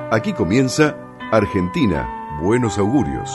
Aquí comienza Argentina, Buenos Augurios.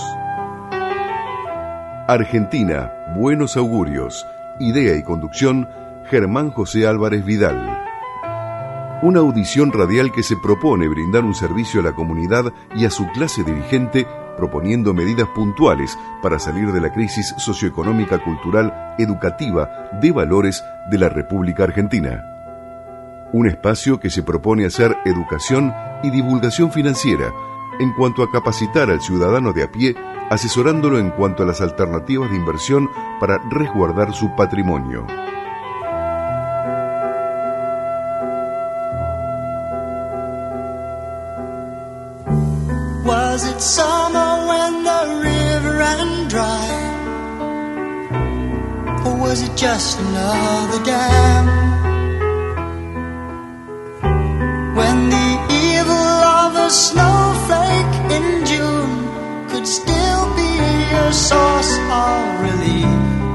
Argentina, Buenos Augurios. Idea y conducción, Germán José Álvarez Vidal. Una audición radial que se propone brindar un servicio a la comunidad y a su clase dirigente, proponiendo medidas puntuales para salir de la crisis socioeconómica, cultural, educativa, de valores de la República Argentina. Un espacio que se propone hacer educación y divulgación financiera en cuanto a capacitar al ciudadano de a pie, asesorándolo en cuanto a las alternativas de inversión para resguardar su patrimonio. Was it summer when the river ran dry? Or was it just another dam? When the evil of a snowflake in June could still be a source of relief.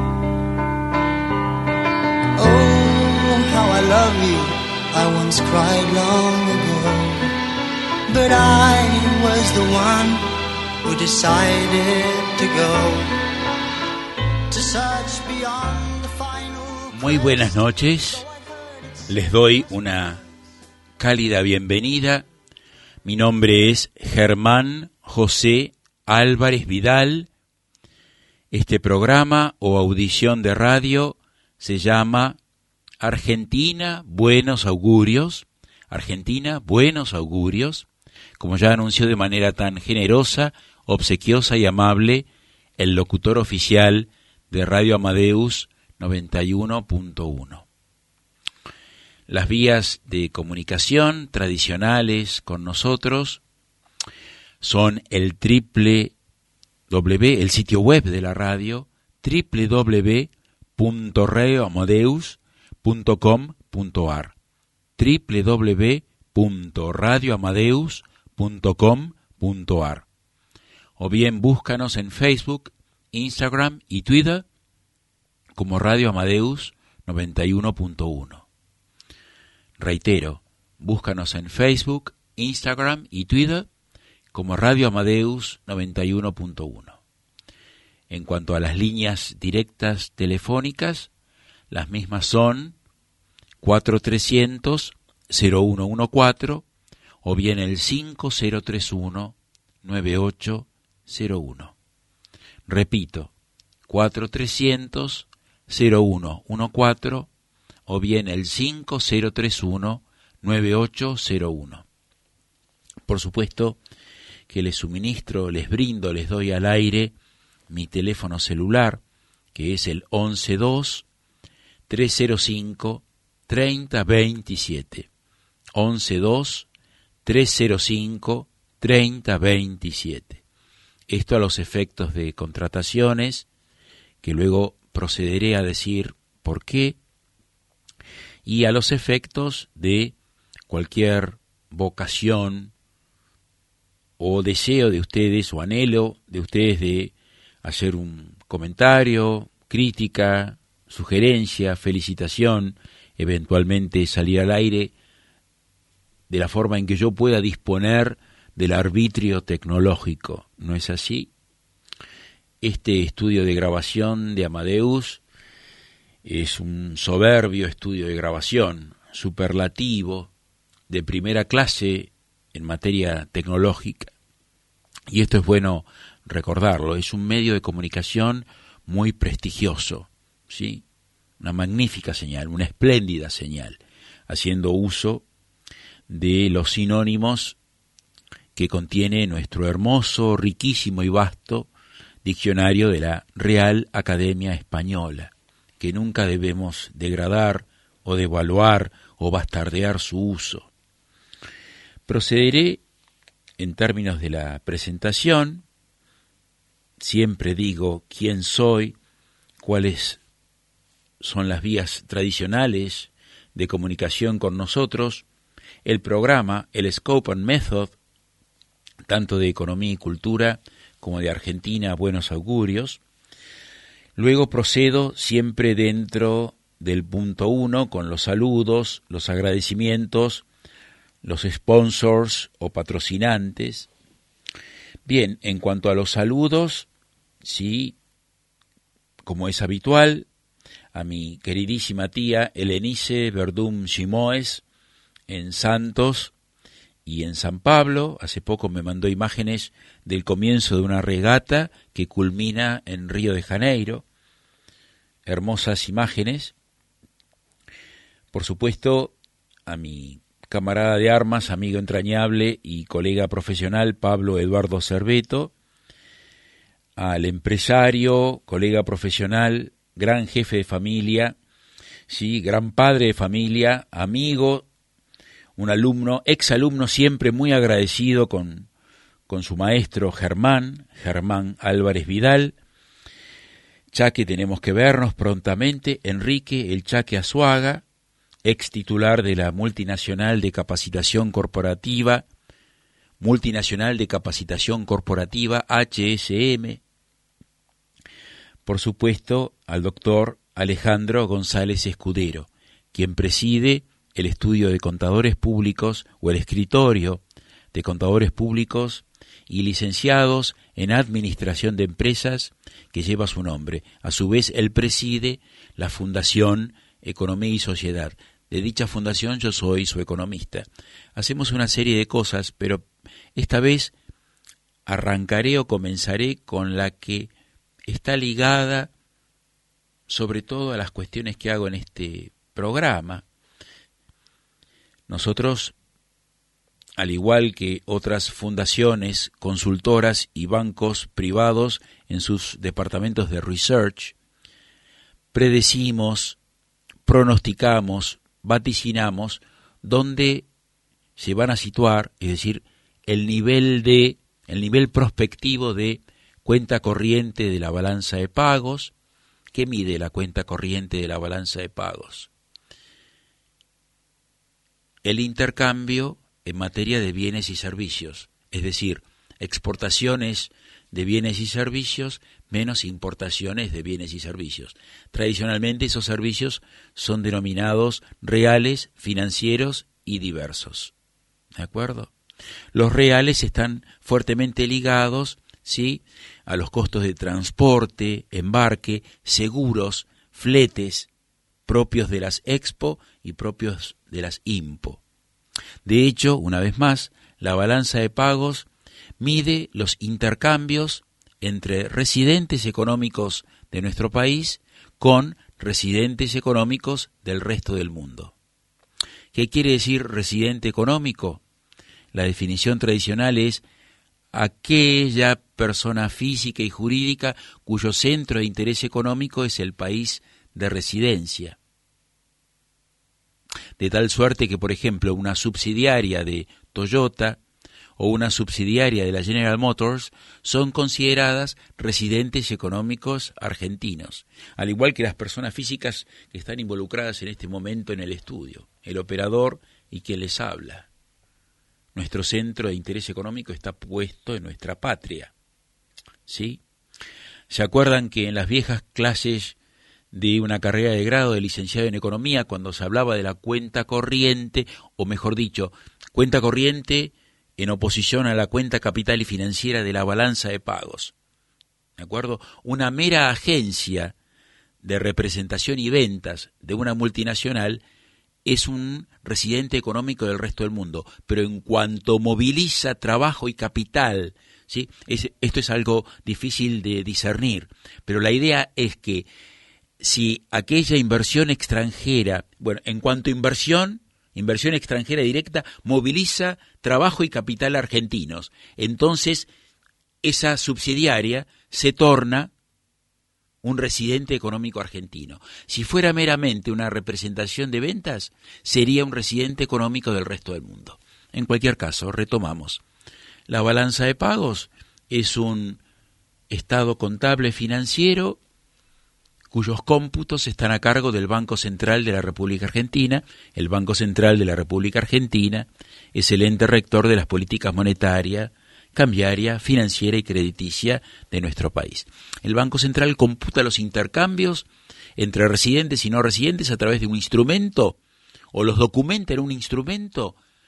Oh, how I love you, I once cried long ago. But I was the one who decided to go to search beyond the final. Muy buenas noches, les doy una cálida bienvenida. Mi nombre es Germán José Álvarez Vidal. Este programa o audición de radio se llama Argentina, Buenos Augurios. Argentina, Buenos Augurios. Como ya anunció de manera tan generosa, obsequiosa y amable el locutor oficial de Radio Amadeus 91.1. Las vías de comunicación tradicionales con nosotros son el sitio web de la radio, www.radioamadeus.com.ar, www.radioamadeus.com.ar, o bien búscanos en Facebook, Instagram y Twitter como Radio Amadeus 91.1. Reitero, búscanos en Facebook, Instagram y Twitter como Radio Amadeus 91.1. En cuanto a las líneas directas telefónicas, las mismas son 4300-0114 o bien el 5031-9801. Repito, 4300-0114 o bien el 5031-9801. Por supuesto que les suministro, les brindo, les doy al aire mi teléfono celular, que es el 112-305-3027. 112-305-3027. Esto a los efectos de contrataciones, que luego procederé a decir por qué, y a los efectos de cualquier vocación o deseo de ustedes o anhelo de ustedes de hacer un comentario, crítica, sugerencia, felicitación, eventualmente salir al aire de la forma en que yo pueda disponer del arbitrio tecnológico. ¿No es así? Este estudio de grabación de Amadeus es un soberbio estudio de grabación, superlativo, de primera clase en materia tecnológica. Y esto es bueno recordarlo, es un medio de comunicación muy prestigioso, ¿sí? Una magnífica señal, una espléndida señal, haciendo uso de los sinónimos que contiene nuestro hermoso, riquísimo y vasto diccionario de la Real Academia Española, que nunca debemos degradar o devaluar o bastardear su uso. Procederé en términos de la presentación. Siempre digo quién soy, cuáles son las vías tradicionales de comunicación con nosotros, el programa, el Scope and Method, tanto de economía y cultura como de Argentina, Buenos Augurios. Luego procedo siempre dentro del punto 1 con los saludos, los agradecimientos, los sponsors o patrocinantes. Bien, en cuanto a los saludos, sí, como es habitual, a mi queridísima tía Helenice Verdum Simoes en Santos y en San Pablo. Hace poco me mandó imágenes del comienzo de una regata que culmina en Río de Janeiro. Hermosas imágenes. Por supuesto, a mi camarada de armas, amigo entrañable y colega profesional Pablo Eduardo Cerveto, al empresario, colega profesional, gran jefe de familia, sí, gran padre de familia, amigo, un alumno, exalumno siempre muy agradecido con su maestro Germán Álvarez Vidal. Chaque, tenemos que vernos prontamente. Enrique El Chaque Azuaga, ex titular de la Multinacional de Capacitación Corporativa, HSM. Por supuesto, al doctor Alejandro González Escudero, quien preside el estudio de contadores públicos o el escritorio de contadores públicos y licenciados en administración de empresas que lleva su nombre. A su vez, él preside la Fundación Economía y Sociedad. De dicha fundación yo soy su economista. Hacemos una serie de cosas, pero esta vez comenzaré con la que está ligada sobre todo a las cuestiones que hago en este programa. Nosotros, al igual que otras fundaciones, consultoras y bancos privados en sus departamentos de research, predecimos, pronosticamos, vaticinamos dónde se van a situar, es decir, el nivel prospectivo de cuenta corriente de la balanza de pagos. ¿Qué mide la cuenta corriente de la balanza de pagos? El intercambio en materia de bienes y servicios, es decir, exportaciones de bienes y servicios menos importaciones de bienes y servicios. Tradicionalmente esos servicios son denominados reales, financieros y diversos. ¿De acuerdo? Los reales están fuertemente ligados, ¿sí?, a los costos de transporte, embarque, seguros, fletes propios de las Expo y propios de las IMPO. De hecho, una vez más, la balanza de pagos mide los intercambios entre residentes económicos de nuestro país con residentes económicos del resto del mundo. ¿Qué quiere decir residente económico? La definición tradicional es aquella persona física y jurídica cuyo centro de interés económico es el país de residencia. De tal suerte que, por ejemplo, una subsidiaria de Toyota o una subsidiaria de la General Motors son consideradas residentes económicos argentinos, al igual que las personas físicas que están involucradas en este momento en el estudio, el operador y quien les habla. Nuestro centro de interés económico está puesto en nuestra patria, ¿sí? ¿Se acuerdan que en las viejas clases de una carrera de grado de licenciado en economía, cuando se hablaba de la cuenta corriente, o mejor dicho, cuenta corriente en oposición a la cuenta capital y financiera de la balanza de pagos? ¿De acuerdo? Una mera agencia de representación y ventas de una multinacional es un residente económico del resto del mundo, pero en cuanto moviliza trabajo y capital, ¿sí?, esto es algo difícil de discernir, pero la idea es que si aquella inversión extranjera, bueno, en cuanto a inversión extranjera directa, moviliza trabajo y capital argentinos, entonces esa subsidiaria se torna un residente económico argentino. Si fuera meramente una representación de ventas, sería un residente económico del resto del mundo. En cualquier caso, retomamos. La balanza de pagos es un estado contable financiero cuyos cómputos están a cargo del Banco Central de la República Argentina. El Banco Central de la República Argentina es el ente rector de las políticas monetaria, cambiaria, financiera y crediticia de nuestro país. El Banco Central computa los intercambios entre residentes y no residentes a través de un instrumento, o los documenta en un instrumento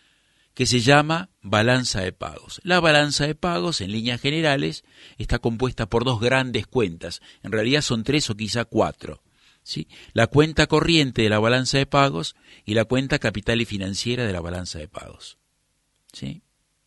que se llama balanza de pagos. La balanza de pagos, en líneas generales, está compuesta por dos grandes cuentas. En realidad son 3 o quizá 4. ¿Sí? La cuenta corriente de la balanza de pagos y la cuenta capital y financiera de la balanza de pagos. ¿Sí?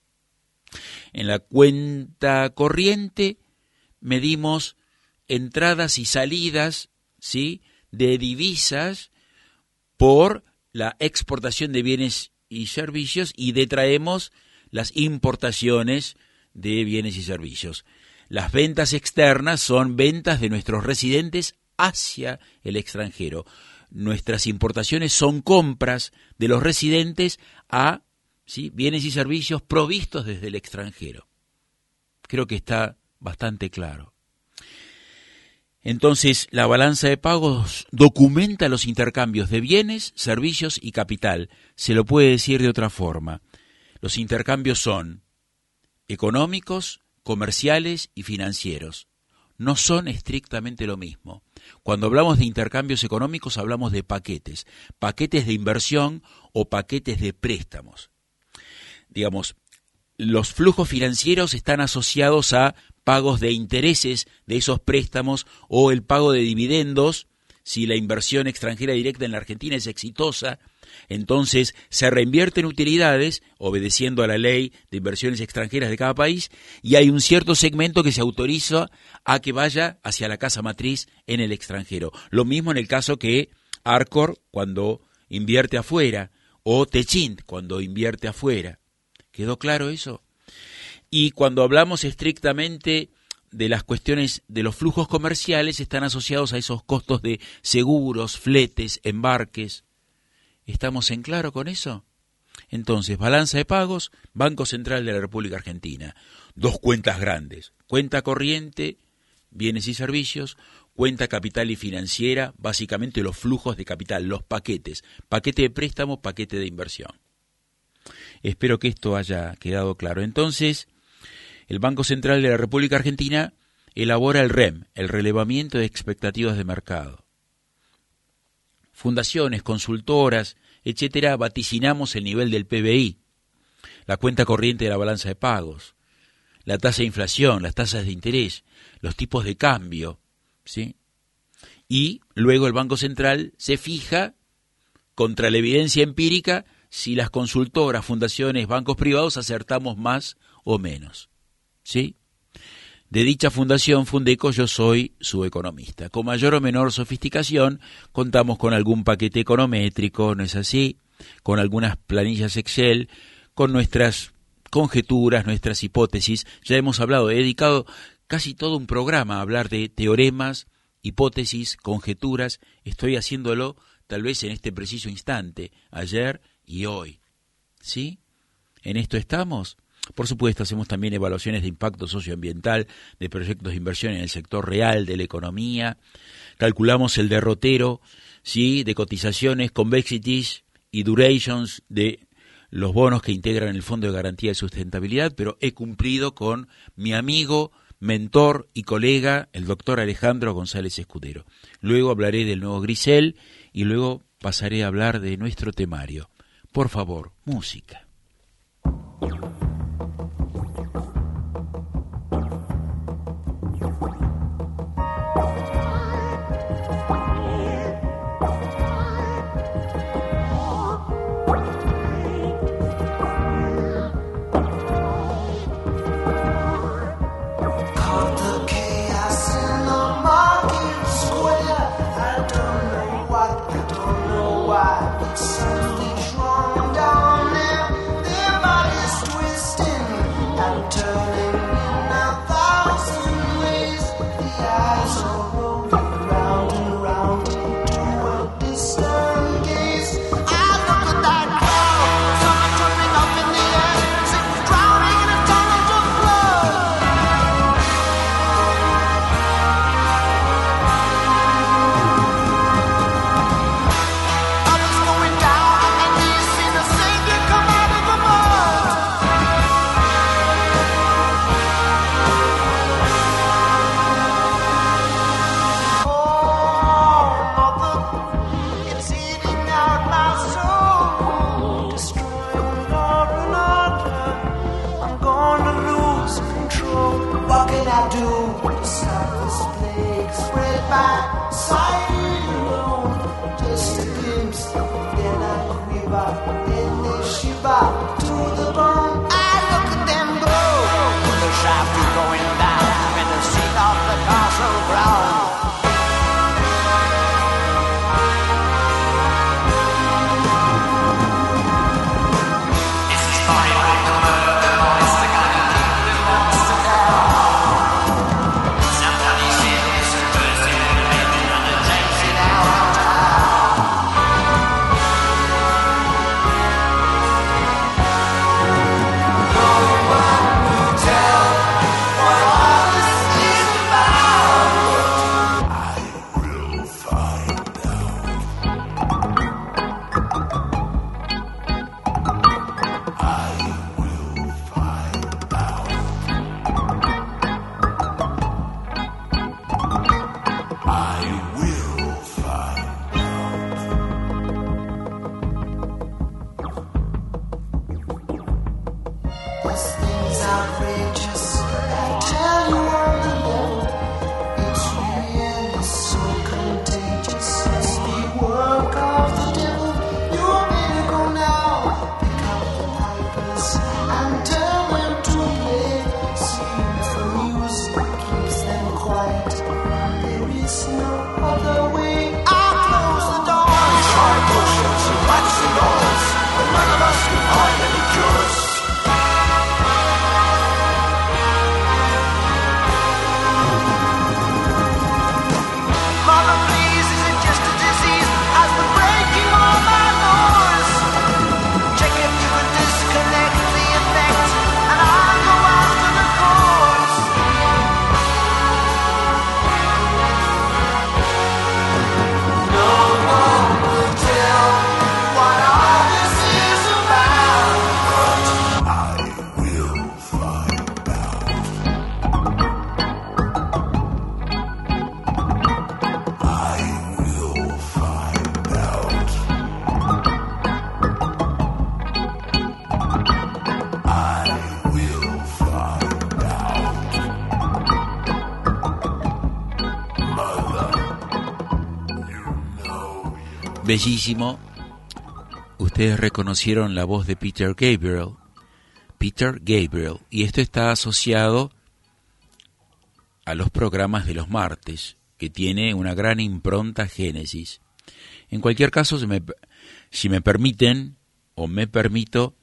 En la cuenta corriente medimos entradas y salidas, ¿sí?, de divisas por la exportación de bienes y servicios, y detraemos las importaciones de bienes y servicios. Las ventas externas son ventas de nuestros residentes hacia el extranjero. Nuestras importaciones son compras de los residentes a, ¿sí?, bienes y servicios provistos desde el extranjero. Creo que está bastante claro. Entonces, la balanza de pagos documenta los intercambios de bienes, servicios y capital. Se lo puede decir de otra forma. Los intercambios son económicos, comerciales y financieros. No son estrictamente lo mismo. Cuando hablamos de intercambios económicos hablamos de paquetes de inversión o paquetes de préstamos. Digamos, los flujos financieros están asociados a pagos de intereses de esos préstamos o el pago de dividendos. Si la inversión extranjera directa en la Argentina es exitosa, entonces se reinvierten utilidades, obedeciendo a la ley de inversiones extranjeras de cada país, y hay un cierto segmento que se autoriza a que vaya hacia la casa matriz en el extranjero. Lo mismo en el caso que Arcor cuando invierte afuera, o Techint cuando invierte afuera. ¿Quedó claro eso? Y cuando hablamos estrictamente de las cuestiones de los flujos comerciales, están asociados a esos costos de seguros, fletes, embarques. ¿Estamos en claro con eso? Entonces, balanza de pagos, Banco Central de la República Argentina. Dos cuentas grandes. Cuenta corriente, bienes y servicios. Cuenta capital y financiera, básicamente los flujos de capital, los paquetes. Paquete de préstamo, paquete de inversión. Espero que esto haya quedado claro. Entonces, el Banco Central de la República Argentina elabora el REM, el relevamiento de expectativas de mercado. Fundaciones, consultoras, etcétera, vaticinamos el nivel del PBI, la cuenta corriente de la balanza de pagos, la tasa de inflación, las tasas de interés, los tipos de cambio, ¿sí? Y luego el Banco Central se fija, contra la evidencia empírica, si las consultoras, fundaciones, bancos privados acertamos más o menos. ¿Sí? De dicha fundación, Fundeco, yo soy su economista. Con mayor o menor sofisticación, contamos con algún paquete econométrico, ¿no es así? Con algunas planillas Excel, con nuestras conjeturas, nuestras hipótesis. Ya hemos hablado, he dedicado casi todo un programa a hablar de teoremas, hipótesis, conjeturas. Estoy haciéndolo tal vez en este preciso instante, ayer y hoy. ¿Sí? ¿En esto estamos? Por supuesto, hacemos también evaluaciones de impacto socioambiental de proyectos de inversión en el sector real de la economía. Calculamos el derrotero, ¿sí?, de cotizaciones, convexities y durations de los bonos que integran el Fondo de Garantía de Sustentabilidad, pero he cumplido con mi amigo, mentor y colega, el doctor Alejandro González Escudero. Luego hablaré del nuevo Grisel y luego pasaré a hablar de nuestro temario. Por favor, música. Something's wrong down there. hot to the bone. I look at them go, with the shaft going down, and the seat of the castle ground. Bellísimo. Ustedes reconocieron la voz de Peter Gabriel. Peter Gabriel. Y esto está asociado a los programas de los martes, que tiene una gran impronta Génesis. En cualquier caso, si me permiten, o me permito,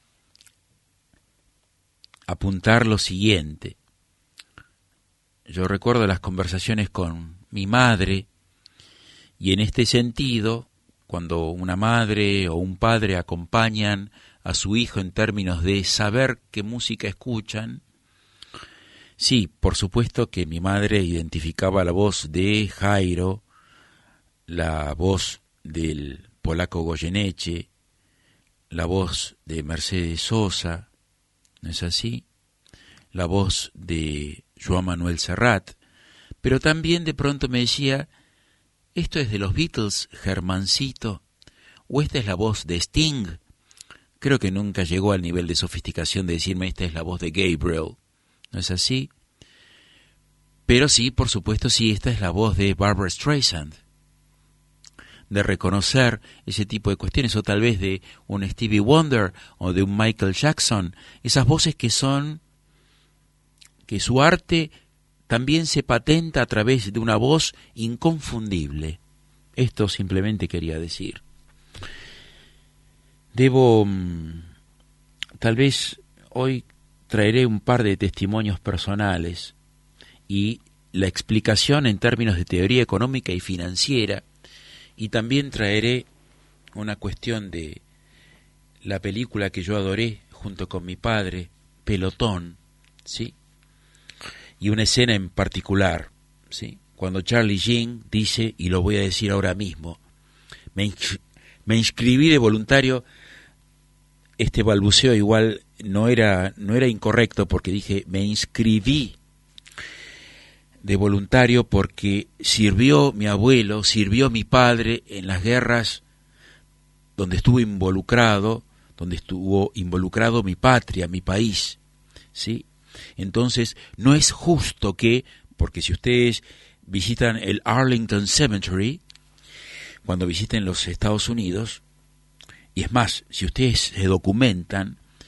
apuntar lo siguiente. Yo recuerdo las conversaciones con mi madre, y en este sentido, cuando una madre o un padre acompañan a su hijo en términos de saber qué música escuchan, sí, por supuesto que mi madre identificaba la voz de Jairo, la voz del polaco Goyeneche, la voz de Mercedes Sosa, ¿no es así? La voz de Joan Manuel Serrat, pero también de pronto me decía: ¿esto es de los Beatles, Germancito? ¿O esta es la voz de Sting? Creo que nunca llegó al nivel de sofisticación de decirme: esta es la voz de Gabriel. ¿No es así? Pero sí, por supuesto, sí, esta es la voz de Barbra Streisand. De reconocer ese tipo de cuestiones, o tal vez de un Stevie Wonder o de un Michael Jackson. Esas voces que su arte también se patenta a través de una voz inconfundible. Esto simplemente quería decir. Tal vez hoy traeré un par de testimonios personales y la explicación en términos de teoría económica y financiera, y también traeré una cuestión de la película que yo adoré junto con mi padre, Pelotón, ¿sí? Y una escena en particular, ¿sí? Cuando Charlie Sheen dice, y lo voy a decir ahora mismo, me inscribí de voluntario. Este balbuceo igual no era incorrecto, porque dije me inscribí de voluntario porque sirvió mi abuelo, sirvió mi padre en las guerras donde estuvo involucrado mi patria, mi país, ¿sí? Entonces, no es justo que, porque si ustedes visitan el Arlington Cemetery, cuando visiten los Estados Unidos, y es más, si ustedes se documentan,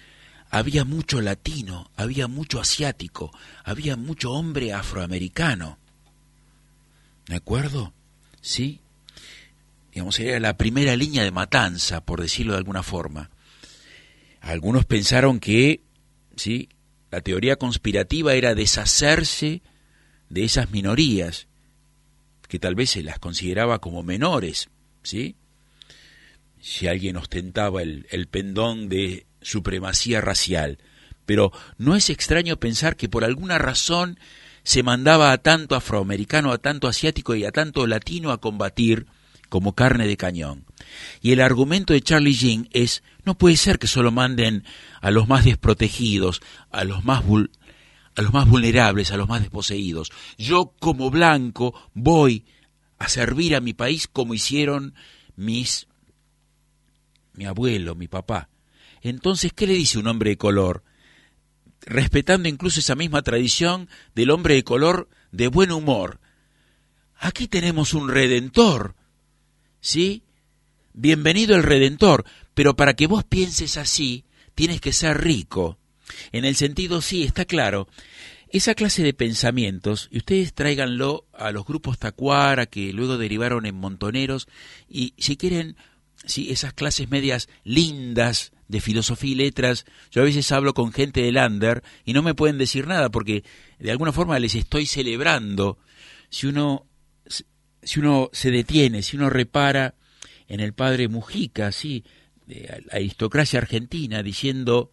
había mucho latino, había mucho asiático, había mucho hombre afroamericano. ¿De acuerdo? ¿Sí? Digamos, era la primera línea de matanza, por decirlo de alguna forma. Algunos pensaron que, ¿sí?, la teoría conspirativa era deshacerse de esas minorías, que tal vez se las consideraba como menores, ¿sí? Si alguien ostentaba el pendón de supremacía racial. Pero no es extraño pensar que por alguna razón se mandaba a tanto afroamericano, a tanto asiático y a tanto latino a combatir como carne de cañón. Y el argumento de Charlie Sheen es: no puede ser que solo manden a los más desprotegidos, a los más vulnerables, a los más desposeídos. Yo, como blanco, voy a servir a mi país como hicieron mi abuelo, mi papá. Entonces, ¿qué le dice un hombre de color? Respetando incluso esa misma tradición del hombre de color de buen humor. Aquí tenemos un redentor, ¿sí? Bienvenido el redentor, pero para que vos pienses así, tienes que ser rico. En el sentido, sí, está claro, esa clase de pensamientos, y ustedes tráiganlo a los grupos tacuara, que luego derivaron en montoneros, y si quieren, sí, esas clases medias lindas de filosofía y letras. Yo a veces hablo con gente del under y no me pueden decir nada porque de alguna forma les estoy celebrando. Si uno se detiene, si uno repara en el padre Mujica, sí, de la aristocracia argentina, diciendo: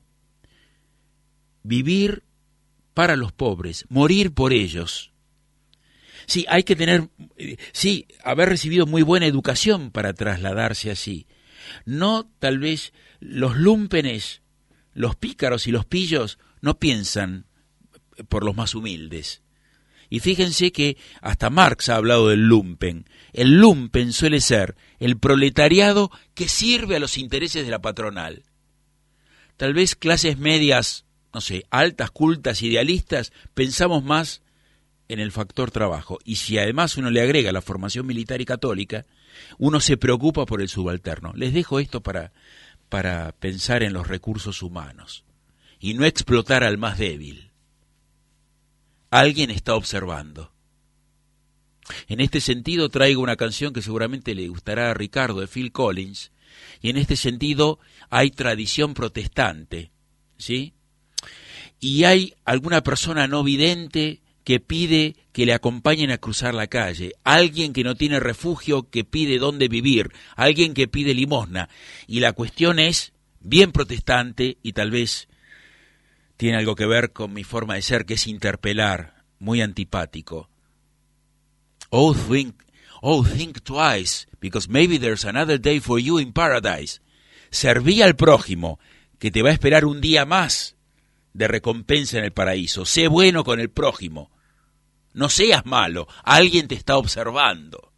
vivir para los pobres, morir por ellos. Sí, hay que tener, sí, haber recibido muy buena educación para trasladarse así. No, tal vez los lúmpenes, los pícaros y los pillos no piensan por los más humildes. Y fíjense que hasta Marx ha hablado del lumpen. El lumpen suele ser el proletariado que sirve a los intereses de la patronal. Tal vez clases medias, no sé, altas, cultas, idealistas, pensamos más en el factor trabajo. Y si además uno le agrega la formación militar y católica, uno se preocupa por el subalterno. Les dejo esto para pensar en los recursos humanos y no explotar al más débil. Alguien está observando. En este sentido traigo una canción que seguramente le gustará a Ricardo, de Phil Collins, y en este sentido hay tradición protestante, ¿sí? Y hay alguna persona no vidente que pide que le acompañen a cruzar la calle, alguien que no tiene refugio que pide dónde vivir, alguien que pide limosna, y la cuestión es bien protestante y tal vez tiene algo que ver con mi forma de ser, que es interpelar, muy antipático. Oh, think twice, because maybe there's another day for you in paradise. Serví al prójimo, que te va a esperar un día más de recompensa en el paraíso. Sé bueno con el prójimo. No seas malo, alguien te está observando.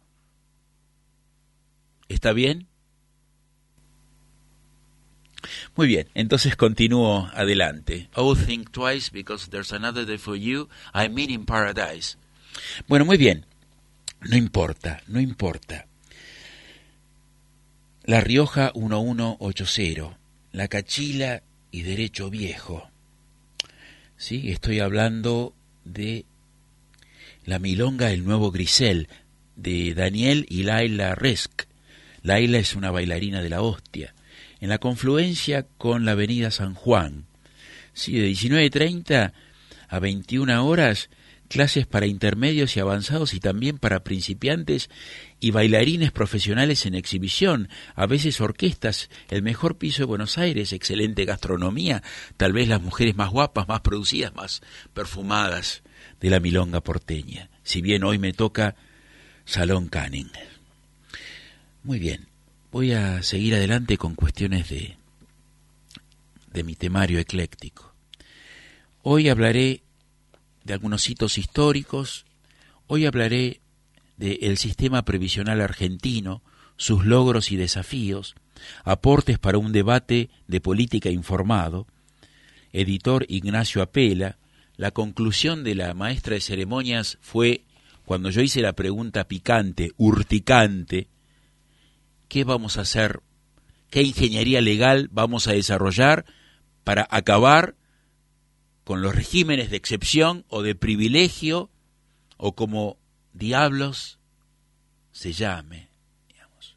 ¿Está bien? Muy bien, entonces continúo adelante. Oh, think twice, because there's another day for you, I mean in paradise. Bueno, muy bien. No importa. La Rioja 1180, La Cachila y Derecho Viejo. Sí, estoy hablando de La Milonga del Nuevo Grisel, de Daniel y Laila Resk. Laila es una bailarina de la hostia. En la confluencia con la avenida San Juan. Sí, de 19:30 a 21 horas, clases para intermedios y avanzados y también para principiantes y bailarines profesionales en exhibición, a veces orquestas, el mejor piso de Buenos Aires, excelente gastronomía, tal vez las mujeres más guapas, más producidas, más perfumadas de la milonga porteña, si bien hoy me toca Salón Canning. Muy bien, voy a seguir adelante con cuestiones de mi temario ecléctico. Hoy hablaré de algunos hitos históricos, hoy hablaré del sistema previsional argentino, sus logros y desafíos, aportes para un debate de política informado, editor Ignacio Apela. La conclusión de la maestra de ceremonias fue, cuando yo hice la pregunta picante, urticante, ¿qué vamos a hacer? ¿Qué ingeniería legal vamos a desarrollar para acabar con los regímenes de excepción o de privilegio, o como diablos se llame, digamos.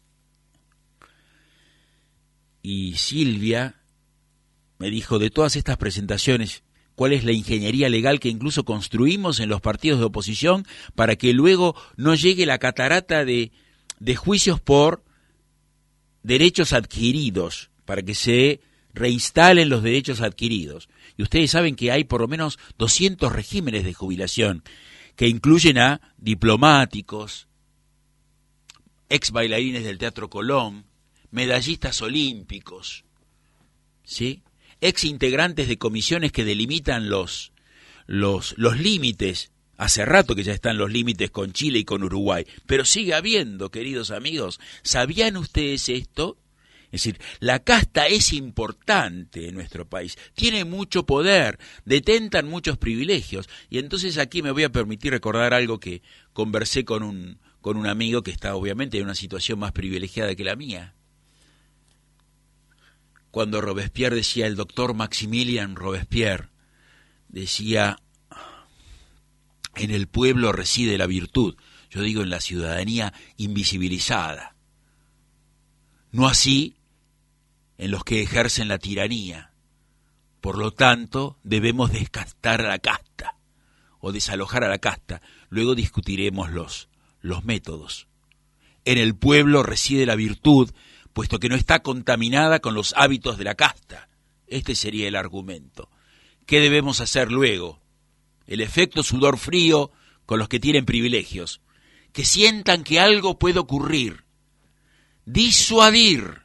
Y Silvia me dijo, de todas estas presentaciones, ¿cuál es la ingeniería legal que incluso construimos en los partidos de oposición para que luego no llegue la catarata de juicios por derechos adquiridos, para que se reinstalen los derechos adquiridos? Y ustedes saben que hay por lo menos 200 regímenes de jubilación que incluyen a diplomáticos, ex bailarines del Teatro Colón, medallistas olímpicos, ¿sí?, ex integrantes de comisiones que delimitan los límites. Hace rato que ya están los límites con Chile y con Uruguay, pero sigue habiendo, queridos amigos. ¿Sabían ustedes esto? Es decir, la casta es importante en nuestro país, tiene mucho poder, detentan muchos privilegios. Y entonces aquí me voy a permitir recordar algo que conversé con un amigo que está obviamente en una situación más privilegiada que la mía. Cuando Robespierre decía, el doctor Maximilien Robespierre decía, en el pueblo reside la virtud, yo digo en la ciudadanía invisibilizada, no así en los que ejercen la tiranía. Por lo tanto, debemos descastar a la casta o desalojar a la casta. Luego discutiremos los métodos. En el pueblo reside la virtud, puesto que no está contaminada con los hábitos de la casta. Este sería el argumento. ¿Qué debemos hacer luego? El efecto sudor frío con los que tienen privilegios, que sientan que algo puede ocurrir. Disuadir.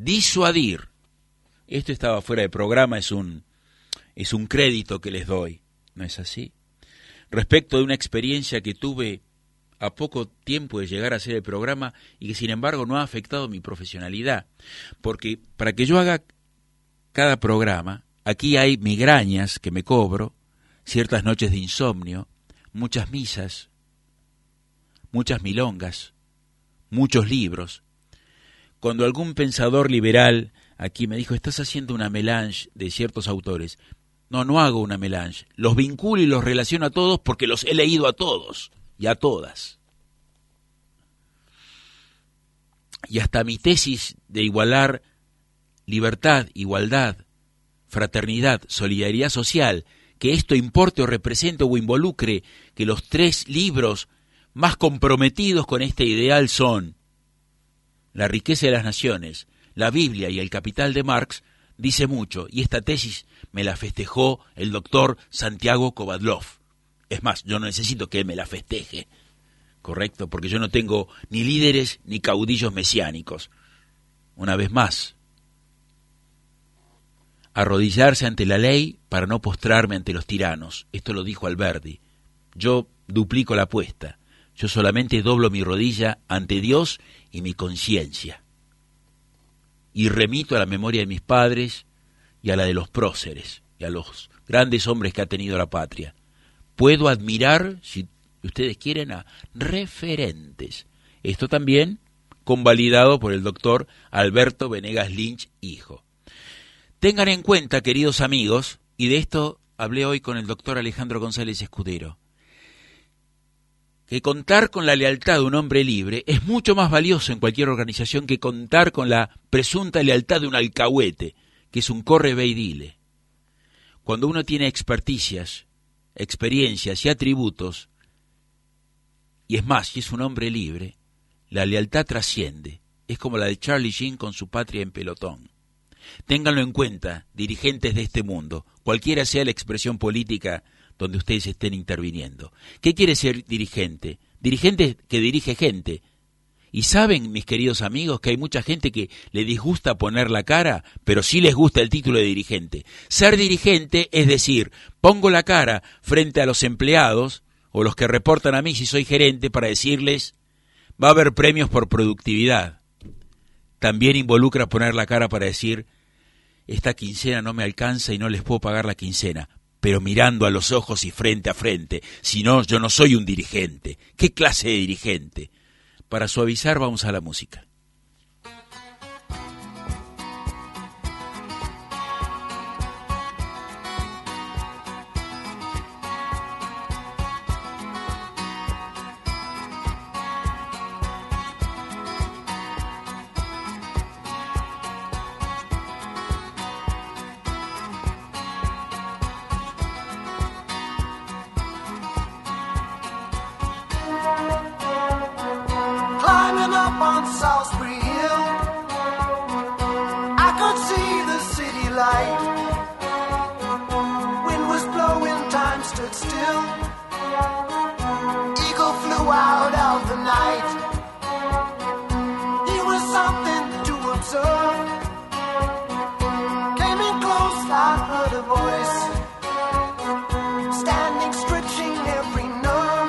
Esto estaba fuera de programa, es un crédito que les doy, ¿no es así? Respecto de una experiencia que tuve a poco tiempo de llegar a hacer el programa y que sin embargo no ha afectado mi profesionalidad, porque para que yo haga cada programa, aquí hay migrañas que me cobro, ciertas noches de insomnio, muchas misas, muchas milongas, muchos libros. Cuando algún pensador liberal aquí me dijo, estás haciendo una melange de ciertos autores. No hago una melange, los vinculo y los relaciono a todos porque los he leído a todos y a todas. Y hasta mi tesis de igualar libertad, igualdad, fraternidad, solidaridad social, que esto importe o represente o involucre que los 3 libros más comprometidos con este ideal son La riqueza de las naciones, la Biblia y el Capital de Marx, dice mucho, y esta tesis me la festejó el doctor Santiago Kovadlov. Es más, yo no necesito que él me la festeje, ¿correcto? Porque yo no tengo ni líderes ni caudillos mesiánicos. Una vez más, arrodillarse ante la ley para no postrarme ante los tiranos. Esto lo dijo Alberdi. Yo duplico la apuesta. Yo solamente doblo mi rodilla ante Dios y mi conciencia. Y remito a la memoria de mis padres y a la de los próceres y a los grandes hombres que ha tenido la patria. Puedo admirar, si ustedes quieren, a referentes. Esto también convalidado por el doctor Alberto Venegas Lynch, hijo. Tengan en cuenta, queridos amigos, y de esto hablé hoy con el doctor Alejandro González Escudero, que contar con la lealtad de un hombre libre es mucho más valioso en cualquier organización que contar con la presunta lealtad de un alcahuete, que es un corre ve y dile. Cuando uno tiene experticias, experiencias y atributos, y es más, si es un hombre libre, la lealtad trasciende. Es como la de Charlie Sheen con su patria en pelotón. Ténganlo en cuenta, dirigentes de este mundo, cualquiera sea la expresión política donde ustedes estén interviniendo. ¿Qué quiere ser dirigente? Dirigente que dirige gente. Y saben, mis queridos amigos, que hay mucha gente que le disgusta poner la cara, pero sí les gusta el título de dirigente. Ser dirigente es decir, pongo la cara frente a los empleados o los que reportan a mí si soy gerente para decirles, va a haber premios por productividad. También involucra poner la cara para decir, esta quincena no me alcanza y no les puedo pagar la quincena, pero mirando a los ojos y frente a frente, si no, yo no soy un dirigente. ¿Qué clase de dirigente? Para suavizar, vamos a la música. up on Salisbury Hill. I could see the city light. Wind was blowing, time stood still. Eagle flew out of the night. He was something to observe. Came in close, I heard a voice. Standing, stretching every nerve.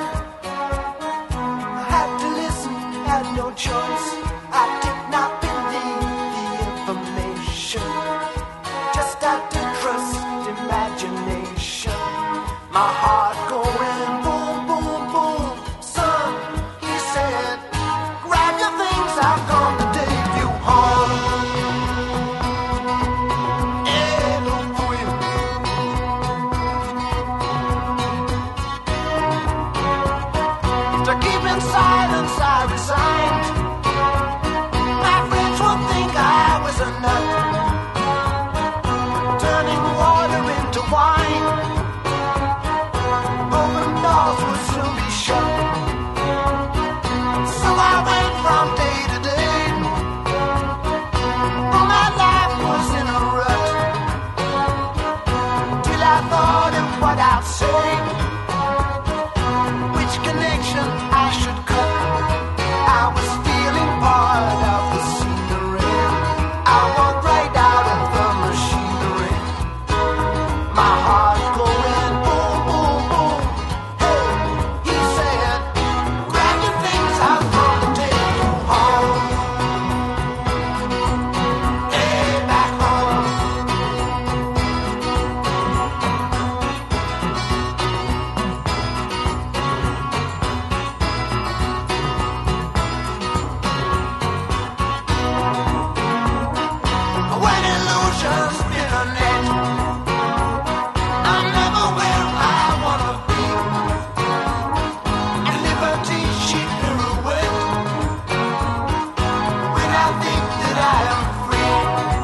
I had to listen, had no choice. I did not believe the information. Just had to trust imagination. My heart going boom, boom, boom. Son, he said, grab your things, I've come to take you home. To keep in silence, I resigned. My friends would think I was a nut, turning water into wine. Open doors would soon be shut. So I went from day to day. All my life was in a rut, till I thought of what I'd say. Which connection I should cut. I was feeling part of the scenery. I walked right out of the machinery. My heart going boom, boom, boom. Hey, he said, grab your things, I'm gonna take you home. Hey, back home. When illusions in a net, I'm never where I wanna be. And liberty she pirouette. When I think that I am free,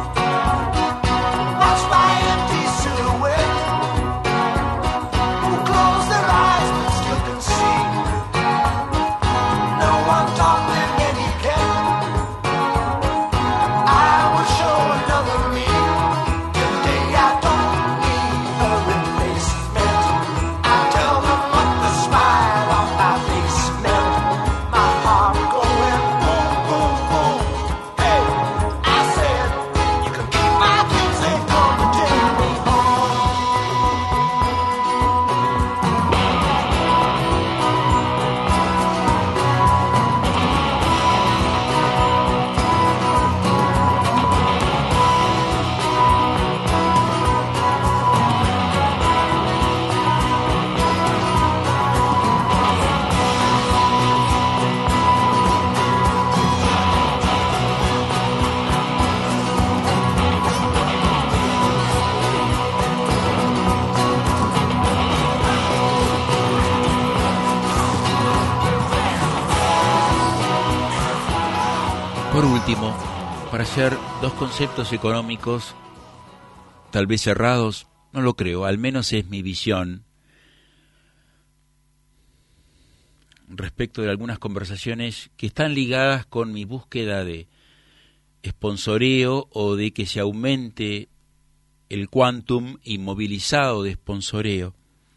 watch my empty silhouette. Who close their eyes but still can see. No one taught them etiquette. I will show another me. Today I don't need a replacement. I tell them what the smile on my face meant. My heart going boom, boom, boom. Hey, I said, you can keep my things, they come to take me home. Por último, para hacer dos conceptos económicos, tal vez cerrados, no lo creo, al menos es mi visión, respecto de algunas conversaciones que están ligadas con mi búsqueda de sponsoreo o de que se aumente el quantum inmovilizado de sponsoreo.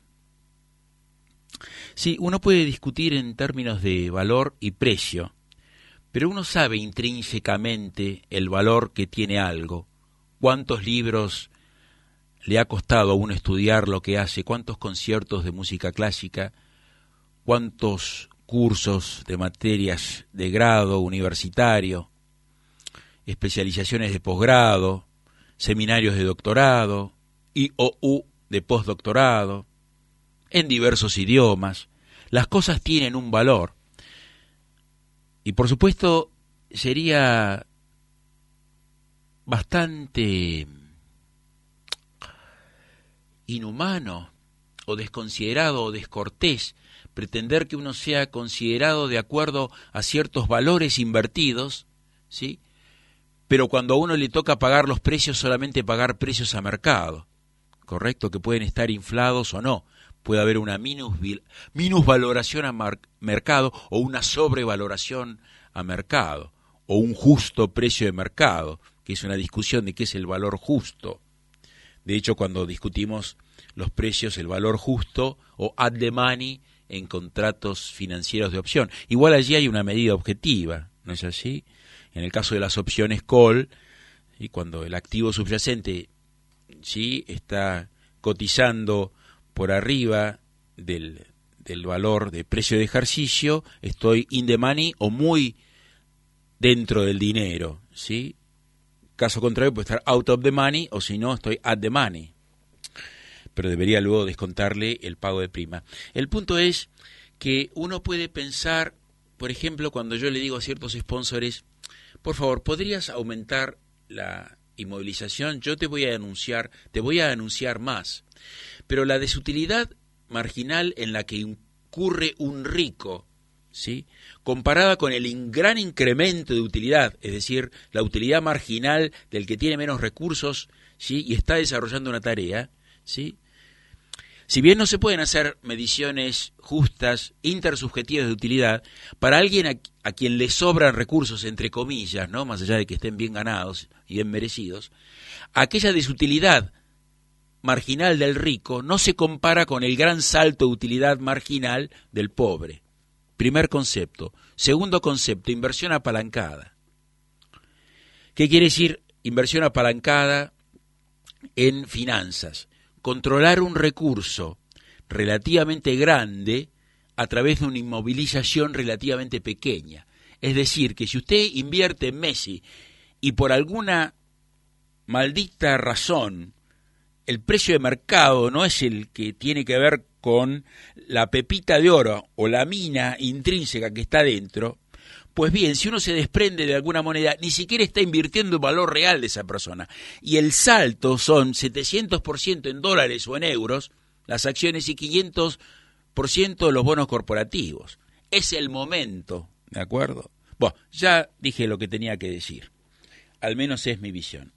Sí, uno puede discutir en términos de valor y precio, pero uno sabe intrínsecamente el valor que tiene algo. ¿Cuántos libros le ha costado a uno estudiar lo que hace? ¿Cuántos conciertos de música clásica? ¿Cuántos cursos de materias de grado universitario? Especializaciones de posgrado, seminarios de doctorado, IOU de postdoctorado, en diversos idiomas. Las cosas tienen un valor. Y por supuesto sería bastante inhumano o desconsiderado o descortés pretender que uno sea considerado de acuerdo a ciertos valores invertidos, ¿sí? Pero cuando a uno le toca pagar los precios, solamente pagar precios a mercado, ¿correcto? Que pueden estar inflados o no. Puede haber una minusvaloración a mercado o una sobrevaloración a mercado, o un justo precio de mercado, que es una discusión de qué es el valor justo. De hecho, cuando discutimos los precios, el valor justo o at the money en contratos financieros de opción. Igual allí hay una medida objetiva, ¿no es así? En el caso de las opciones call, y cuando el activo subyacente sí está cotizando por arriba del valor de precio de ejercicio, estoy in the money o muy dentro del dinero, ¿sí? Caso contrario puede estar out of the money, o si no estoy at the money, pero debería luego descontarle el pago de prima. El punto es que uno puede pensar, por ejemplo, cuando yo le digo a ciertos sponsors, por favor, ¿podrías aumentar la inmovilización? Yo te voy a anunciar más. Pero la desutilidad marginal en la que incurre un rico, ¿sí?, comparada con el gran incremento de utilidad, es decir, la utilidad marginal del que tiene menos recursos, ¿sí?, y está desarrollando una tarea, ¿sí?, si bien no se pueden hacer mediciones justas, intersubjetivas de utilidad, para alguien a quien le sobran recursos, entre comillas, ¿no?, más allá de que estén bien ganados y bien merecidos, aquella desutilidad marginal del rico no se compara con el gran salto de utilidad marginal del pobre. Primer concepto. Segundo concepto, inversión apalancada. ¿Qué quiere decir inversión apalancada en finanzas? Controlar un recurso relativamente grande a través de una inmovilización relativamente pequeña. Es decir, que si usted invierte en Messi y por alguna maldita razón el precio de mercado no es el que tiene que ver con la pepita de oro o la mina intrínseca que está dentro, pues bien, si uno se desprende de alguna moneda, ni siquiera está invirtiendo el valor real de esa persona. Y el salto son 700% en dólares o en euros, las acciones, y 500% los bonos corporativos. Es el momento, ¿de acuerdo? Bueno, ya dije lo que tenía que decir. Al menos es mi visión.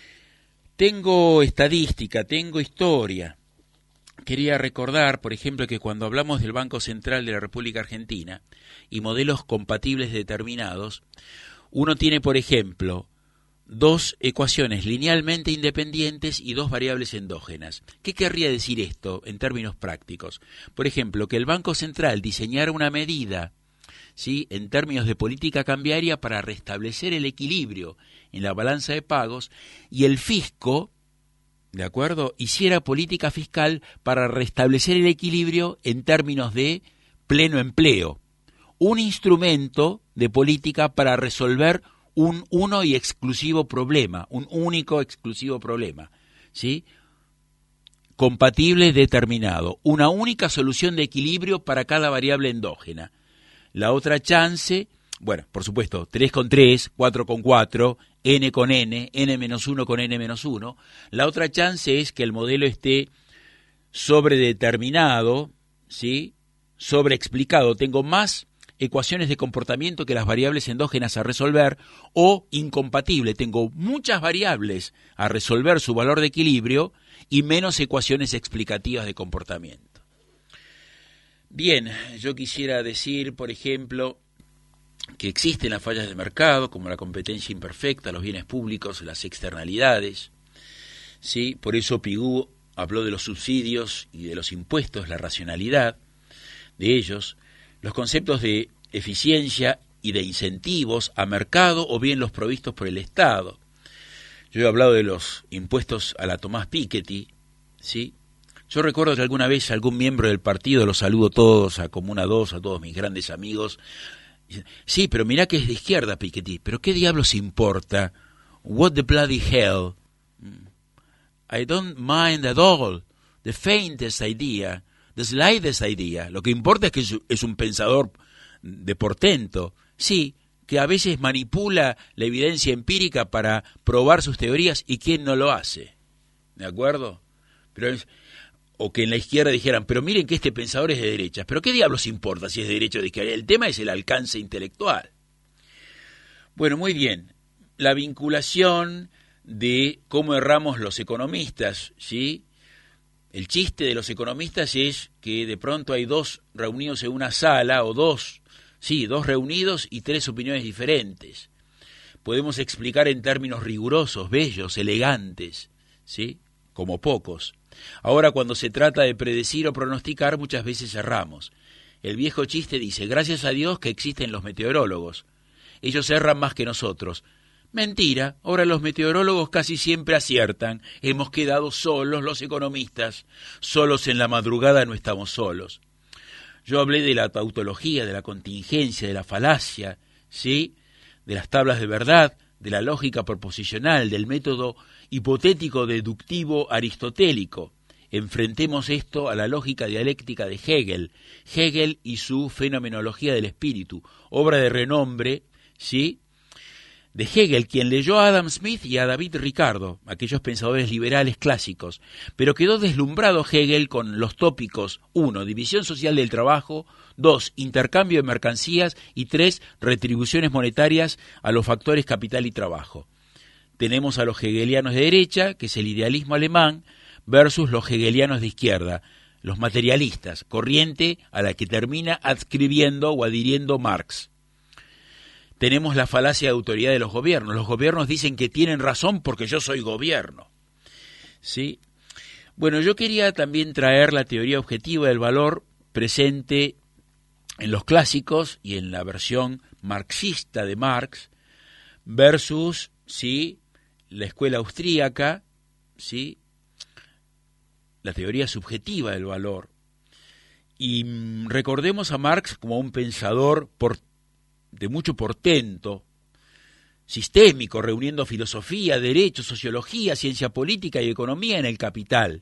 Tengo estadística, tengo historia. Quería recordar, por ejemplo, que cuando hablamos del Banco Central de la República Argentina y modelos compatibles determinados, uno tiene, por ejemplo, dos ecuaciones linealmente independientes y dos variables endógenas. ¿Qué querría decir esto en términos prácticos? Por ejemplo, que el Banco Central diseñara una medida, ¿sí?, en términos de política cambiaria para restablecer el equilibrio en la balanza de pagos, y el fisco, ¿de acuerdo?, hiciera política fiscal para restablecer el equilibrio en términos de pleno empleo. Un instrumento de política para resolver un único y exclusivo problema, ¿sí?, compatible determinado, una única solución de equilibrio para cada variable endógena. La otra chance, bueno, por supuesto, 3 con 3, 4 con 4, n con n, n-1 con n-1. La otra chance es que el modelo esté sobredeterminado, ¿sí?, sobreexplicado. Tengo más ecuaciones de comportamiento que las variables endógenas a resolver, o incompatible. Tengo muchas variables a resolver su valor de equilibrio y menos ecuaciones explicativas de comportamiento. Bien, yo quisiera decir, por ejemplo, que existen las fallas de mercado, como la competencia imperfecta, los bienes públicos, las externalidades, ¿sí? Por eso Pigou habló de los subsidios y de los impuestos, la racionalidad de ellos, los conceptos de eficiencia y de incentivos a mercado o bien los provistos por el Estado. Yo he hablado de los impuestos a la Tomás Piketty, ¿sí? Yo recuerdo que alguna vez algún miembro del partido, los saludo todos, a Comuna 2, a todos mis grandes amigos, sí, pero mirá que es de izquierda Piketty, pero ¿qué diablos importa? What the bloody hell? I don't mind at all the faintest idea, the slightest idea. Lo que importa es que es un pensador de portento, sí, que a veces manipula la evidencia empírica para probar sus teorías, y quién no lo hace, ¿de acuerdo? Pero o que en la izquierda dijeran, pero miren que este pensador es de derechas, pero ¿qué diablos importa si es de derecha o de izquierda? El tema es el alcance intelectual. Bueno, muy bien, la vinculación de cómo erramos los economistas, ¿sí? El chiste de los economistas es que de pronto hay dos reunidos en una sala, o dos Sí, dos reunidos y tres opiniones diferentes. Podemos explicar en términos rigurosos, bellos, elegantes, ¿sí? Como pocos. Ahora, cuando se trata de predecir o pronosticar, muchas veces erramos. El viejo chiste dice, gracias a Dios que existen los meteorólogos. Ellos erran más que nosotros. Mentira, ahora los meteorólogos casi siempre aciertan. Hemos quedado solos los economistas. Solos en la madrugada no estamos solos. Yo hablé de la tautología, de la contingencia, de la falacia, ¿sí? De las tablas de verdad, de la lógica proposicional, del método hipotético deductivo aristotélico. Enfrentemos esto a la lógica dialéctica de Hegel. Hegel y su fenomenología del espíritu, obra de renombre, ¿sí? De Hegel, quien leyó a Adam Smith y a David Ricardo, aquellos pensadores liberales clásicos, pero quedó deslumbrado Hegel con los tópicos 1. División social del trabajo, 2. Intercambio de mercancías y 3. Retribuciones monetarias a los factores capital y trabajo. Tenemos a los hegelianos de derecha, que es el idealismo alemán, versus los hegelianos de izquierda, los materialistas, corriente a la que termina adscribiendo o adhiriendo Marx. Tenemos la falacia de autoridad de los gobiernos. Los gobiernos dicen que tienen razón porque yo soy gobierno, ¿sí? Bueno, yo quería también traer la teoría objetiva del valor presente en los clásicos y en la versión marxista de Marx versus, ¿sí?, la escuela austríaca, ¿sí?, la teoría subjetiva del valor. Y recordemos a Marx como un pensador de mucho portento, sistémico, reuniendo filosofía, derecho, sociología, ciencia política y economía en el Capital.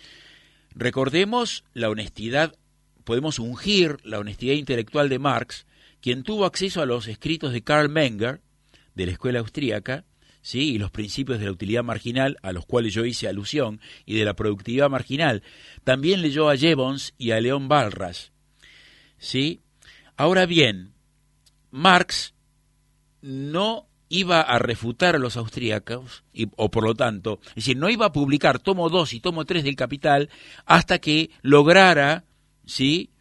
Recordemos la honestidad, podemos ungir la honestidad intelectual de Marx, quien tuvo acceso a los escritos de Karl Menger, de la escuela austríaca, ¿sí?, y los principios de la utilidad marginal, a los cuales yo hice alusión, y de la productividad marginal. También leyó a Jevons y a León Walras, ¿sí? Ahora bien, Marx no iba a refutar a los austríacos, o por lo tanto, es decir, no iba a publicar tomo 2 y tomo 3 del Capital hasta que lograra, ¿sí?,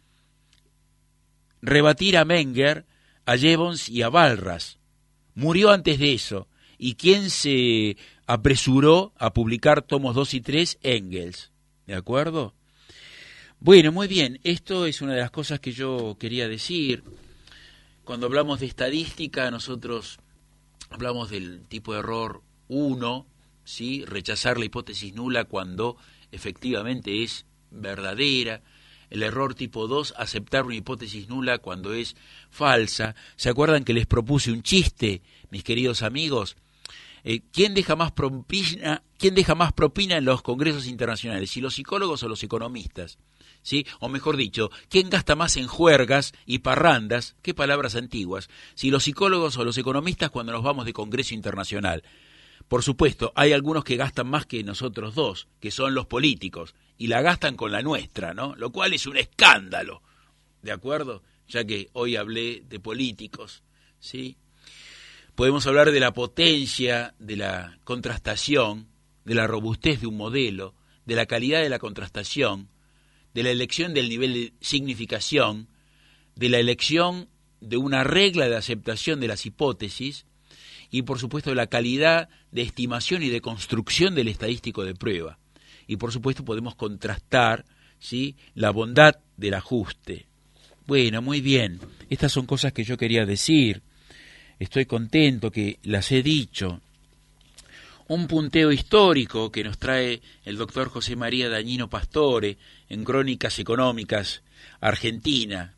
rebatir a Menger, a Jevons y a Walras. Murió antes de eso. ¿Y quién se apresuró a publicar tomos 2 y 3? Engels. ¿De acuerdo? Bueno, muy bien. Esto es una de las cosas que yo quería decir. Cuando hablamos de estadística, nosotros hablamos del tipo de error 1, ¿sí? Rechazar la hipótesis nula cuando efectivamente es verdadera. El error tipo 2, aceptar una hipótesis nula cuando es falsa. ¿Se acuerdan que les propuse un chiste, mis queridos amigos? ¿Quién deja más propina en los congresos internacionales? ¿Si los psicólogos o los economistas? ¿Sí? O mejor dicho, ¿quién gasta más en juergas y parrandas? Qué palabras antiguas. ¿Si los psicólogos o los economistas cuando nos vamos de congreso internacional? Por supuesto, hay algunos que gastan más que nosotros dos, que son los políticos, y la gastan con la nuestra, ¿no? Lo cual es un escándalo, ¿de acuerdo? Ya que hoy hablé de políticos, ¿sí? Podemos hablar de la potencia, de la contrastación, de la robustez de un modelo, de la calidad de la contrastación, de la elección del nivel de significación, de la elección de una regla de aceptación de las hipótesis y, por supuesto, de la calidad de estimación y de construcción del estadístico de prueba. Y, por supuesto, podemos contrastar, ¿sí?, la bondad del ajuste. Bueno, muy bien. Estas son cosas que yo quería decir. Estoy contento que las he dicho. Un punteo histórico que nos trae el doctor José María Dañino Pastore en Crónicas Económicas Argentina,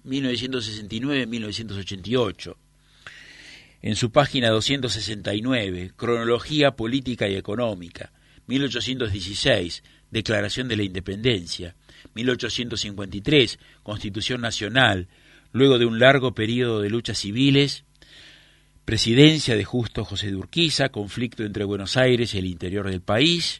1969-1988. En su página 269, Cronología Política y Económica, 1816, Declaración de la Independencia, 1853, Constitución Nacional, luego de un largo periodo de luchas civiles, presidencia de Justo José de Urquiza, conflicto entre Buenos Aires y el interior del país,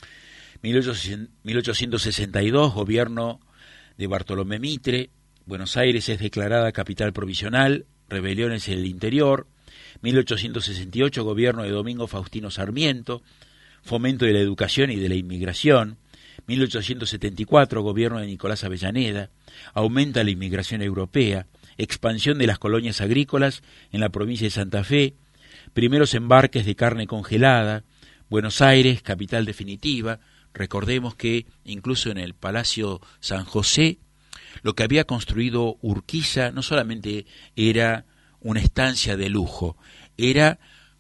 1862, gobierno de Bartolomé Mitre, Buenos Aires es declarada capital provisional, rebeliones en el interior, 1868, gobierno de Domingo Faustino Sarmiento, fomento de la educación y de la inmigración, 1874, gobierno de Nicolás Avellaneda, aumenta la inmigración europea, expansión de las colonias agrícolas en la provincia de Santa Fe, primeros embarques de carne congelada, Buenos Aires, capital definitiva. Recordemos que incluso en el Palacio San José, lo que había construido Urquiza no solamente era una estancia de lujo, era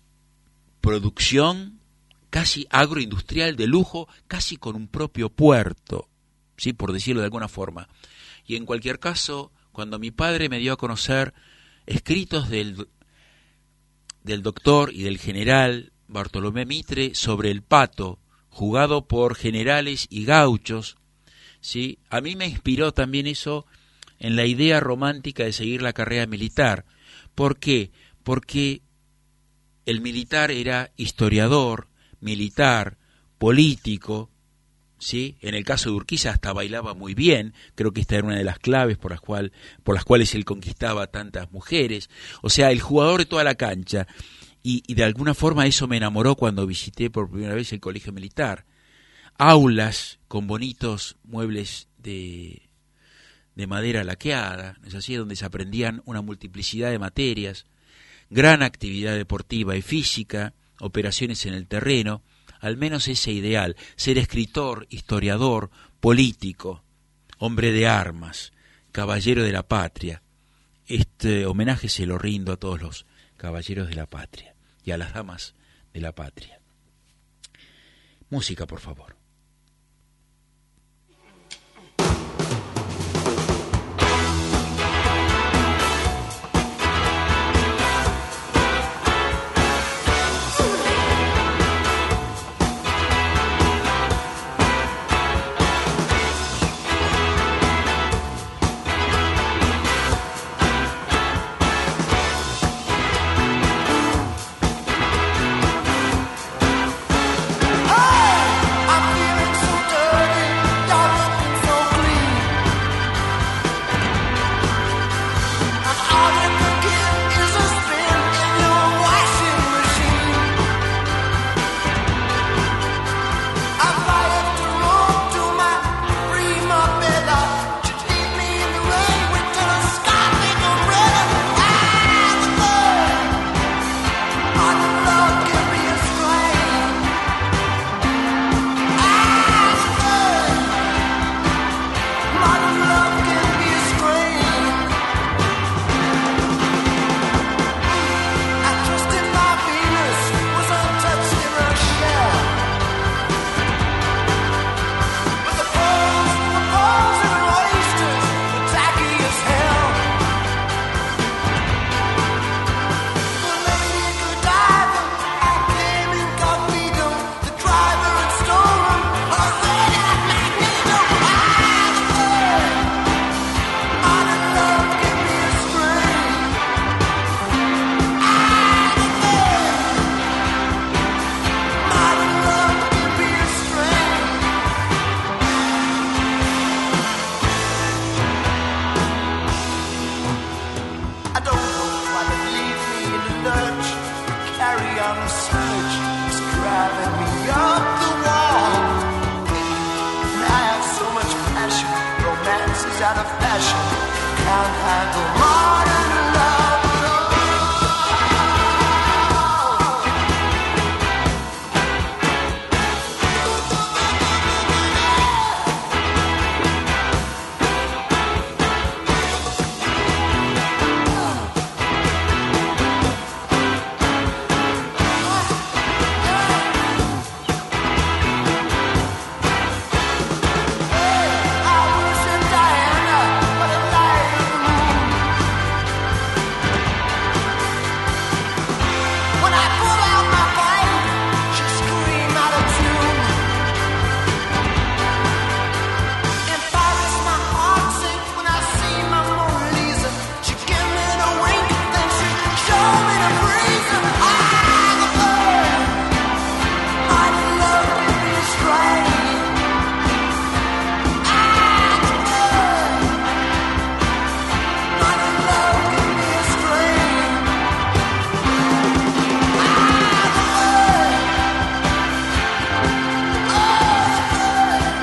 producción casi agroindustrial de lujo, casi con un propio puerto, ¿sí?, por decirlo de alguna forma. Y en cualquier caso, cuando mi padre me dio a conocer escritos del doctor y del general Bartolomé Mitre sobre el pato, jugado por generales y gauchos, ¿sí?, a mí me inspiró también eso en la idea romántica de seguir la carrera militar. ¿Por qué? Porque el militar era historiador, militar, político, ¿sí? En el caso de Urquiza hasta bailaba muy bien, creo que esta era una de las claves por las cuales él conquistaba tantas mujeres, o sea, el jugador de toda la cancha, y de alguna forma eso me enamoró cuando visité por primera vez el colegio militar. Aulas con bonitos muebles de madera laqueada, ¿no es así?, donde se aprendían una multiplicidad de materias, gran actividad deportiva y física, operaciones en el terreno, al menos ese ideal, ser escritor, historiador, político, hombre de armas, caballero de la patria. Este homenaje se lo rindo a todos los caballeros de la patria y a las damas de la patria. Música, por favor.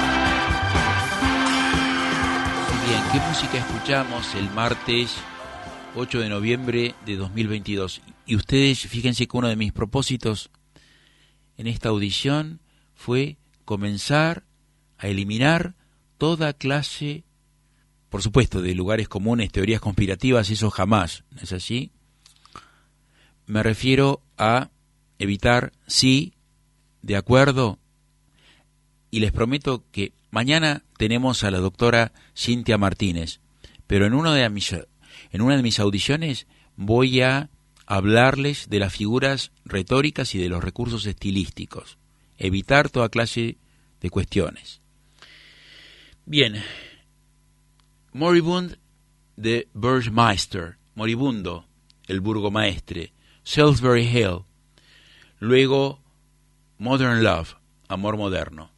El martes 8 de noviembre de 2022. Y ustedes, fíjense que uno de mis propósitos en esta audición fue comenzar a eliminar toda clase, por supuesto, de lugares comunes, teorías conspirativas, eso jamás, ¿no es así? Me refiero a evitar, sí, de acuerdo, y les prometo que mañana tenemos a la doctora Cintia Martínez, pero en una de mis audiciones voy a hablarles de las figuras retóricas y de los recursos estilísticos, evitar toda clase de cuestiones. Bien, Moribund de Burgmeister, moribundo, el burgomaestre, Salisbury Hill, luego Modern Love, amor moderno.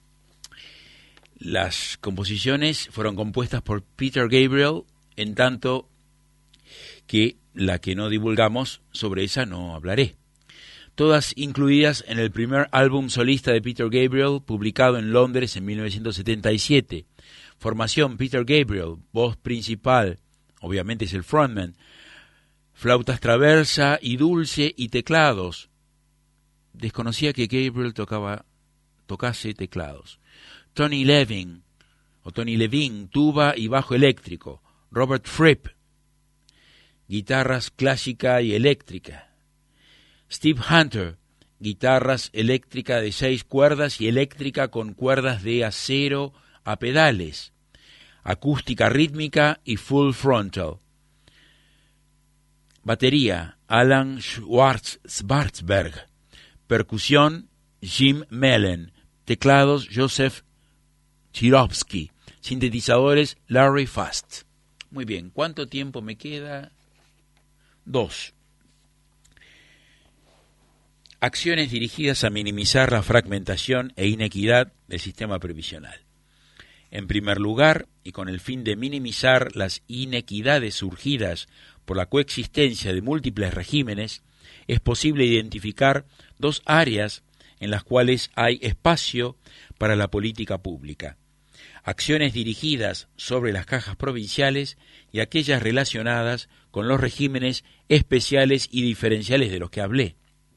Las composiciones fueron compuestas por Peter Gabriel, en tanto que la que no divulgamos, sobre esa no hablaré. Todas incluidas en el primer álbum solista de Peter Gabriel, publicado en Londres en 1977. Formación: Peter Gabriel, voz principal, obviamente es el frontman, flautas traversa y dulce y teclados. Desconocía que Gabriel tocase teclados. Tony Levin, tuba y bajo eléctrico. Robert Fripp, guitarras clásica y eléctrica. Steve Hunter, guitarras eléctrica de 6 cuerdas y eléctrica con cuerdas de acero a pedales. Acústica rítmica y full frontal. Batería: Alan Schwarzberg. Percusión: Jim Mellen. Teclados: Joseph Chirovsky. Sintetizadores: Larry Fast. Muy bien, ¿cuánto tiempo me queda? 2. Acciones dirigidas a minimizar la fragmentación e inequidad del sistema previsional. En primer lugar, y con el fin de minimizar las inequidades surgidas por la coexistencia de múltiples regímenes, es posible identificar 2 áreas en las cuales hay espacio para la política pública: acciones dirigidas sobre las cajas provinciales y aquellas relacionadas con los regímenes especiales y diferenciales de los que hablé.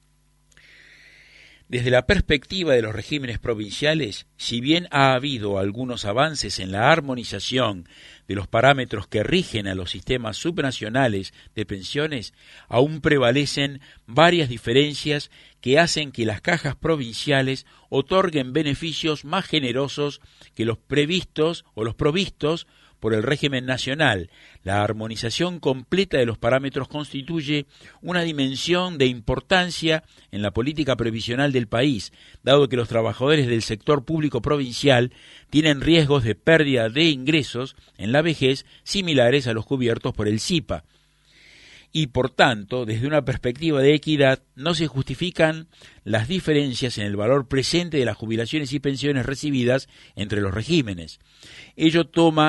Desde la perspectiva de los regímenes provinciales, si bien ha habido algunos avances en la armonización de los parámetros que rigen a los sistemas subnacionales de pensiones, aún prevalecen varias diferencias que hacen que las cajas provinciales otorguen beneficios más generosos que los previstos o los provistos por el régimen nacional. La armonización completa de los parámetros constituye una dimensión de importancia en la política previsional del país, dado que los trabajadores del sector público provincial tienen riesgos de pérdida de ingresos en la vejez similares a los cubiertos por el SIPA. Y por tanto, desde una perspectiva de equidad, no se justifican las diferencias en el valor presente de las jubilaciones y pensiones recibidas entre los regímenes. Ello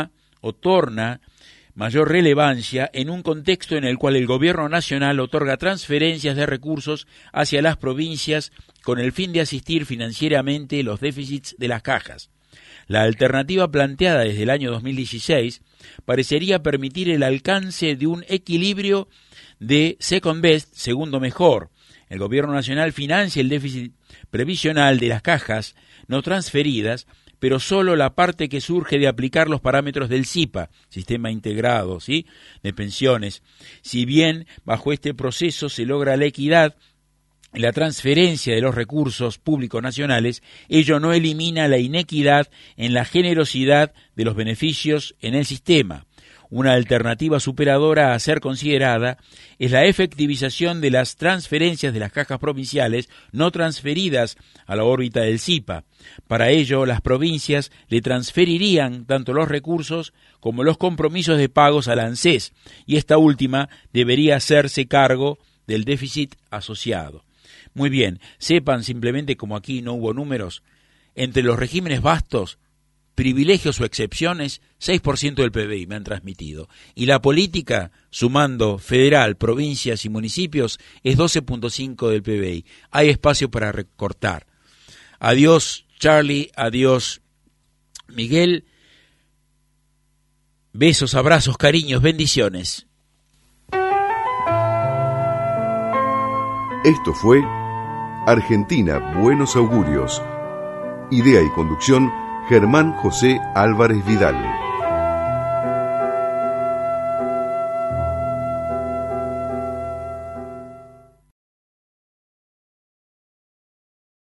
torna mayor relevancia en un contexto en el cual el gobierno nacional otorga transferencias de recursos hacia las provincias con el fin de asistir financieramente los déficits de las cajas. La alternativa planteada desde el año 2016 parecería permitir el alcance de un equilibrio de second best, segundo mejor. El gobierno nacional financia el déficit previsional de las cajas no transferidas, pero solo la parte que surge de aplicar los parámetros del SIPA, Sistema Integrado, ¿sí?, de Pensiones. Si bien bajo este proceso se logra la equidad y la transferencia de los recursos públicos nacionales, ello no elimina la inequidad en la generosidad de los beneficios en el sistema. Una alternativa superadora a ser considerada es la efectivización de las transferencias de las cajas provinciales no transferidas a la órbita del SIPA. Para ello, las provincias le transferirían tanto los recursos como los compromisos de pagos a la ANSES, y esta última debería hacerse cargo del déficit asociado. Muy bien, sepan simplemente, como aquí no hubo números, entre los regímenes vastos, privilegios o excepciones, 6% del PBI me han transmitido. Y la política, sumando federal, provincias y municipios, es 12.5% del PBI. Hay espacio para recortar. Adiós, Charlie, adiós, Miguel. Besos, abrazos, cariños, bendiciones. Esto fue Argentina Buenos Augurios. Idea y conducción, Germán José Álvarez Vidal.